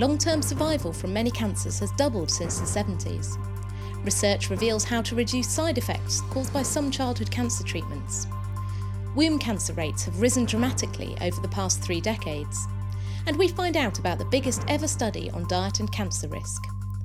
long-term survival from many cancers has doubled since the 70s. Research reveals how to reduce side effects caused by some childhood cancer treatments. Womb cancer rates have risen dramatically over the past 3 decades. And we find out about the biggest ever study on diet and cancer risk.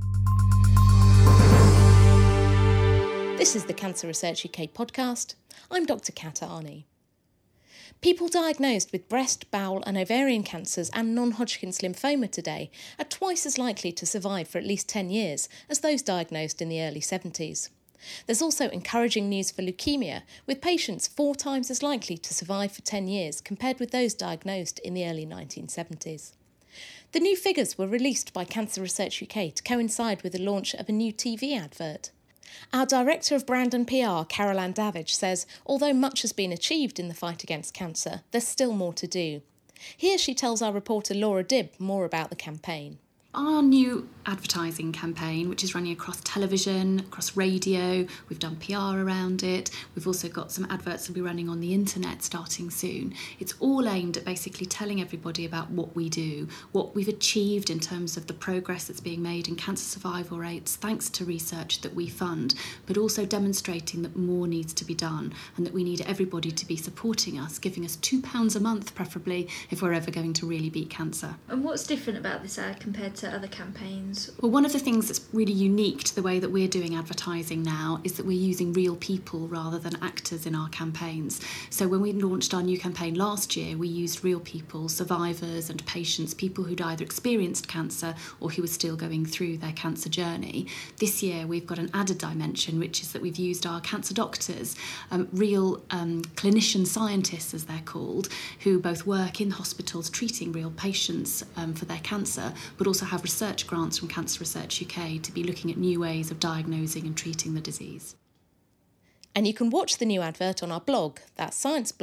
This is the Cancer Research UK podcast. I'm Dr. Kat Arney. People diagnosed with breast, bowel and ovarian cancers and non-Hodgkin's lymphoma today are twice as likely to survive for at least 10 years as those diagnosed in the early 70s. There's also encouraging news for leukaemia, with patients 4 times as likely to survive for 10 years compared with those diagnosed in the early 1970s. The new figures were released by Cancer Research UK to coincide with the launch of a new TV advert. Our Director of Brand and PR, Carol-Anne Davidge, says although much has been achieved in the fight against cancer, there's still more to do. Here she tells our reporter Laura Dibb more about the campaign. Our new advertising campaign, which is running across television, across radio, we've done PR around it, we've also got some adverts that will be running on the internet starting soon. It's all aimed at basically telling everybody about what we do, what we've achieved in terms of the progress that's being made in cancer survival rates thanks to research that we fund, but also demonstrating that more needs to be done and that we need everybody to be supporting us, giving us £2 a month preferably if we're ever going to really beat cancer. And what's different about this ad compared to other campaigns? Well, one of the things that's really unique to the way that we're doing advertising now is that we're using real people rather than actors in our campaigns. So when we launched our new campaign last year, we used real people, survivors and patients, people who'd either experienced cancer or who were still going through their cancer journey. This year we've got an added dimension, which is that we've used our cancer doctors, real clinician scientists as they're called, who both work in hospitals treating real patients for their cancer, but also have research grants from Cancer Research UK to be looking at new ways of diagnosing and treating the disease. And you can watch the new advert on our blog, that's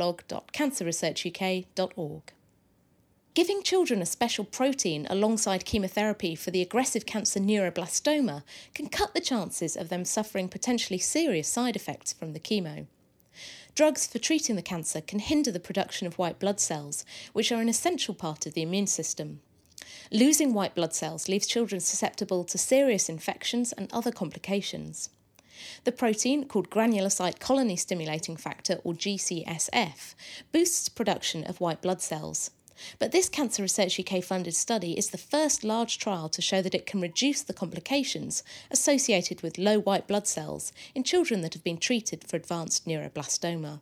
scienceblog.cancerresearchuk.org. Giving children a special protein alongside chemotherapy for the aggressive cancer neuroblastoma can cut the chances of them suffering potentially serious side effects from the chemo. Drugs for treating the cancer can hinder the production of white blood cells, which are an essential part of the immune system. Losing white blood cells leaves children susceptible to serious infections and other complications. The protein, called granulocyte colony stimulating factor or GCSF, boosts production of white blood cells. But this Cancer Research UK funded study is the first large trial to show that it can reduce the complications associated with low white blood cells in children that have been treated for advanced neuroblastoma.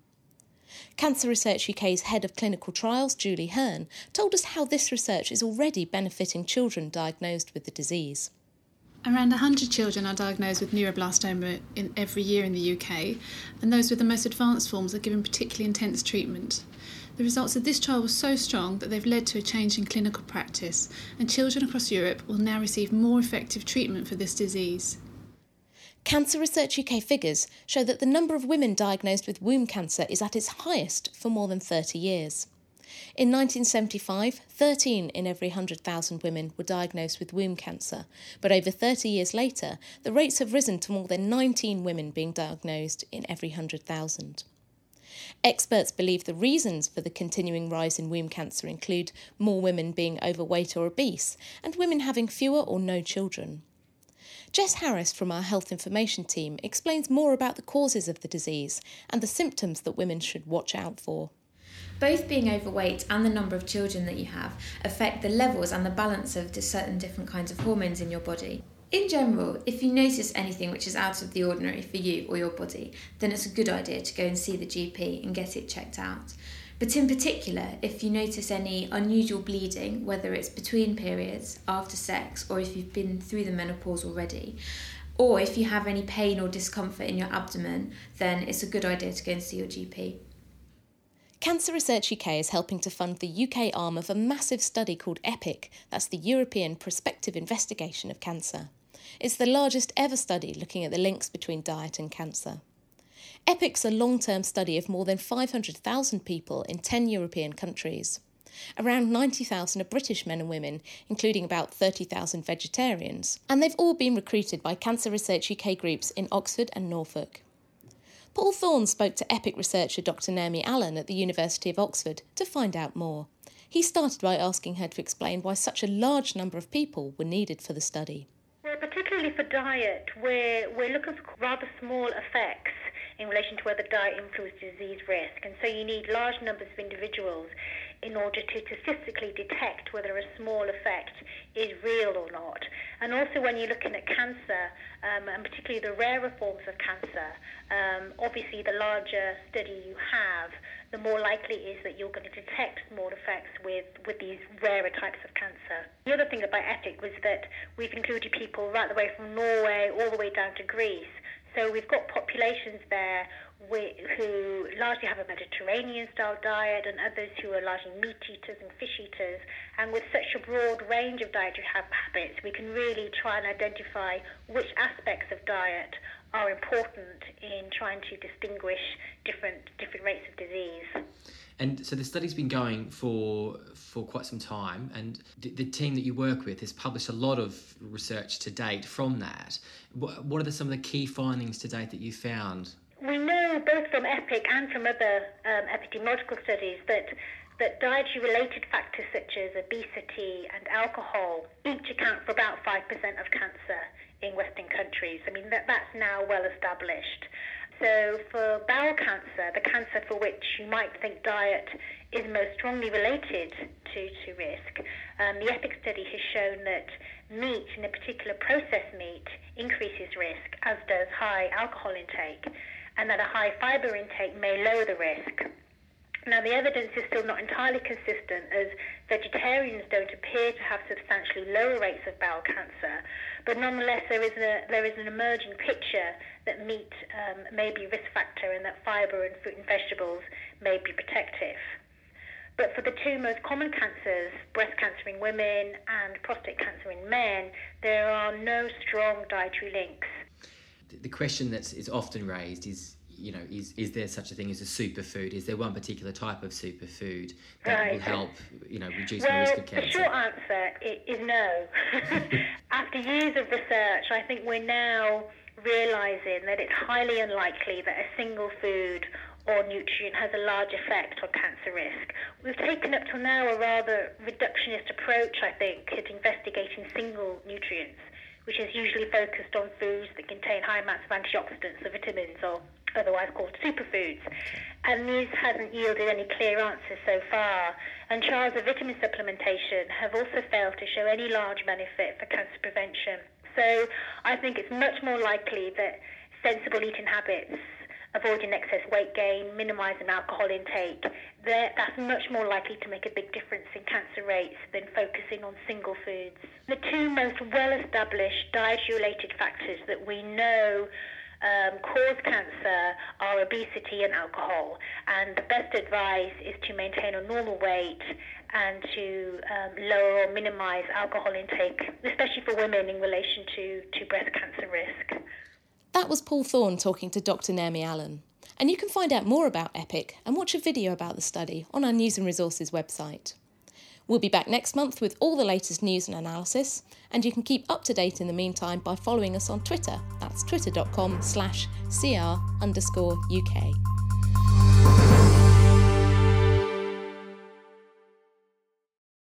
Cancer Research UK's Head of Clinical Trials, Julie Hearn, told us how this research is already benefiting children diagnosed with the disease. Around 100 children are diagnosed with neuroblastoma every year in the UK, and those with the most advanced forms are given particularly intense treatment. The results of this trial were so strong that they've led to a change in clinical practice, and children across Europe will now receive more effective treatment for this disease. Cancer Research UK figures show that the number of women diagnosed with womb cancer is at its highest for more than 30 years. In 1975, 13 in every 100,000 women were diagnosed with womb cancer, but over 30 years later, the rates have risen to more than 19 women being diagnosed in every 100,000. Experts believe the reasons for the continuing rise in womb cancer include more women being overweight or obese and women having fewer or no children. Jess Harris from our Health Information team explains more about the causes of the disease and the symptoms that women should watch out for. Both being overweight and the number of children that you have affect the levels and the balance of certain different kinds of hormones in your body. In general, if you notice anything which is out of the ordinary for you or your body, then it's a good idea to go and see the GP and get it checked out. But in particular, if you notice any unusual bleeding, whether it's between periods, after sex, or if you've been through the menopause already, or if you have any pain or discomfort in your abdomen, then it's a good idea to go and see your GP. Cancer Research UK is helping to fund the UK arm of a massive study called EPIC, that's the European Prospective Investigation of Cancer. It's the largest ever study looking at the links between diet and cancer. EPIC's a long-term study of more than 500,000 people in 10 European countries. Around 90,000 are British men and women, including about 30,000 vegetarians, and they've all been recruited by Cancer Research UK groups in Oxford and Norfolk. Paul Thorne spoke to EPIC researcher Dr Naomi Allen at the University of Oxford to find out more. He started by asking her to explain why such a large number of people were needed for the study. Well, particularly for diet, we're looking for rather small effects in relation to whether diet influences disease risk. And so you need large numbers of individuals in order to statistically detect whether a small effect is real or not. And also when you're looking at cancer, and particularly the rarer forms of cancer, obviously the larger study you have, the more likely it is that you're going to detect small effects with these rarer types of cancer. The other thing about EPIC was that we've included people right the way from Norway all the way down to Greece. So we've got populations there who largely have a Mediterranean-style diet and others who are largely meat eaters and fish eaters. And with such a broad range of dietary habits, we can really try and identify which aspects of diet are important in trying to distinguish different rates of disease. And so the study's been going for quite some time, and the team that you work with has published a lot of research to date from that. What are some of the key findings to date that you found? We know both from EPIC and from other epidemiological studies that dietary-related factors such as obesity and alcohol each account for about 5% of cancer in Western countries. I mean, that's now well established. So for bowel cancer, the cancer for which you might think diet is most strongly related to risk, the EPIC study has shown that meat, and in particular processed meat, increases risk, as does high alcohol intake, and that a high fibre intake may lower the risk. Now, the evidence is still not entirely consistent, as vegetarians don't appear to have substantially lower rates of bowel cancer, but nonetheless there is an emerging picture that meat may be a risk factor and that fibre and fruit and vegetables may be protective. But for the two most common cancers, breast cancer in women and prostate cancer in men, there are no strong dietary links. The question that is often raised is, is there such a thing as a superfood? Is there one particular type of superfood that will help, reduce the risk of cancer? The short answer is no. After years of research, I think we're now realising that it's highly unlikely that a single food or nutrient has a large effect on cancer risk. We've taken up till now a rather reductionist approach, I think, at investigating single nutrients, which is usually focused on foods that contain high amounts of antioxidants or vitamins, or otherwise called superfoods. And this hasn't yielded any clear answers so far. And trials of vitamin supplementation have also failed to show any large benefit for cancer prevention. So I think it's much more likely that sensible eating habits, avoiding excess weight gain, minimising alcohol intake, that's much more likely to make a big difference in cancer rates than focusing on single foods. The two most well-established dietary-related factors that we know cause cancer are obesity and alcohol. And the best advice is to maintain a normal weight and to lower or minimise alcohol intake, especially for women in relation to breast cancer risk. That was Paul Thorne talking to Dr. Naomi Allen. And you can find out more about EPIC and watch a video about the study on our News and Resources website. We'll be back next month with all the latest news and analysis, and you can keep up to date in the meantime by following us on Twitter. That's twitter.com/CR_UK.